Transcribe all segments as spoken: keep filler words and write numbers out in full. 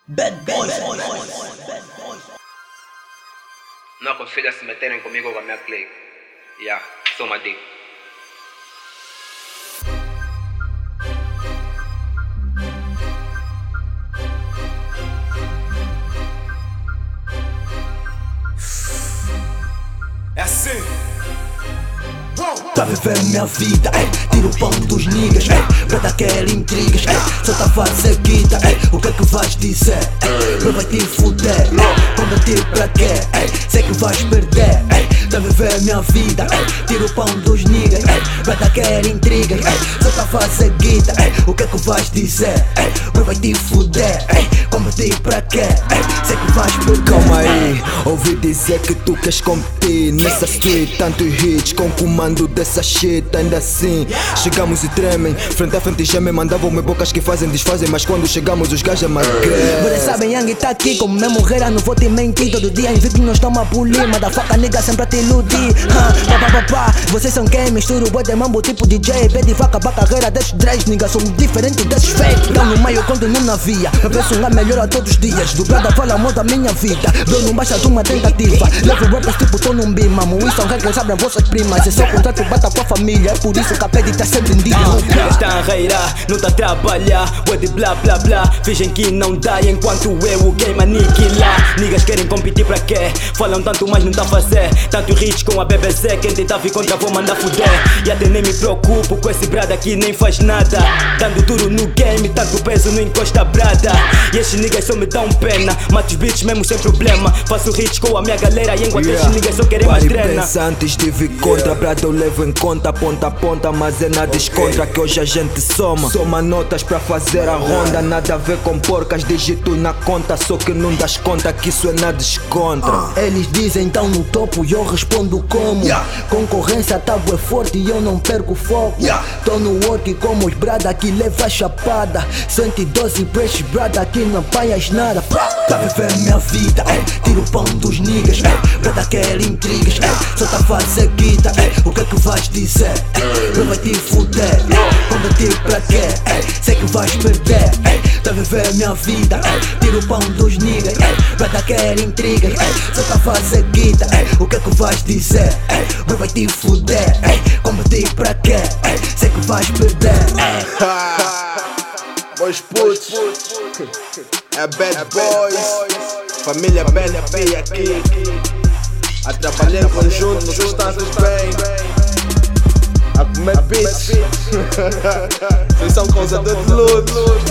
Bad boys. Não aconselho a se meterem comigo ou com a minha clique. Yeah, sou uma dica. É assim. Tá vivendo minha vida, ei, tira o pão dos niggas, ei, pra dar aquela intrigas, ei, só tá fazendo guita, ei, o que é que vais dizer, ei, não vai te fuder, ei, combater pra quê, ei, sei que vais perder, ei, tá vivendo minha vida, ei, tira o pão dos niggas, ei, pra dar aquela intrigas, ei, só tá fazendo guita, ei, o que é que vais dizer, ei, não vai te fuder, ei, combater pra quê, ei, sei que vais perder. Calma aí, ouvi dizer que tu queres competir nessa street, tantos hits com comando dessa shit, ainda assim chegamos e tremem, frente a frente gemem, mandavam-me bocas que fazem, desfazem, mas quando chegamos os gajos marquem. Vocês sabem, Yang tá aqui, como mesmo guerra, não vou te mentir. Todo dia invicto nós estamos a polir, mas da faca nega sempre a te iludir. Pá, pá, pá, pá, vocês são quem? Misturo boi de mambo tipo D J. Pé de vaca pra carreira desses dreads, nigga, sou diferente desses fake. Então no meio continuo na via, eu penso um lugar melhor a todos os dias. Dobrada fala amor da minha vida, dou não baixa de uma tentativa. Levo rappers tipo tô num beam, mamo, isso é um quem sabe as vossas primas. É só contrato bata com a família, é por isso que a pede tá sempre em dia. Niggas tá a reirar, não tá a trabalhar, ué de blá blá blá. Fingem que não dá enquanto eu o game aniquilar. Niggas querem competir pra quê? Falam tanto mas não tá a fazer. Tanto rich com a B B Z, quem tentar vir contra vou mandar fuder. E até nem me preocupo com esse brada aqui nem faz nada. Dando duro no game, tanto peso não encosta a brada. E esses niggas só me dão pena, mato os beats mesmo sem problema. Faço hits com a minha galera e enquanto Yeah. esses niggas só querem mais Pare, grana. pensa antes de vir contra, brada eu levo em conta, ponta a ponta, mas é nada descontra que hoje a gente soma. Soma notas pra fazer a ronda, nada a ver com porcas, dígito na conta, só que não das conta que isso é nada descontra. Eles dizem tão no topo e eu respondo como concorrência tá bué forte e eu não perco foco. Tô no work como os brada que leva a chapada, cento e doze press brada que não apanhas nada. Tá vivendo minha vida, ei, tira o pão dos niggas, ei, brada quer intrigas, ei, só tá fazendo guita, ei, o que é que vais dizer, ei, não vai te fuder, ei, combater pra quê, ei, sei que vais perder, ei, tá vivendo minha vida, ei, tira o pão dos niggas, ei, brada quer intrigas, ei, só tá fazendo guita, ei, o que é que vais dizer, ei, não vai te fuder, ei, combater pra quê, ei, sei que vais perder, ei. Meus putos, é Bad Boys, família Bad P aqui. A trabalhar em conjunto, nos instantes bem. A comer beats. Vocês são causadores de luto.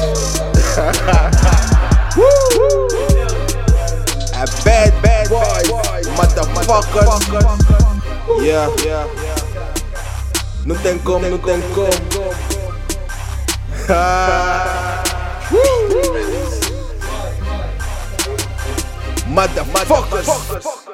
É Bad Bad Boys, motherfuckers. Yeah, yeah. Não tem como, não tem como. Motherfuckers.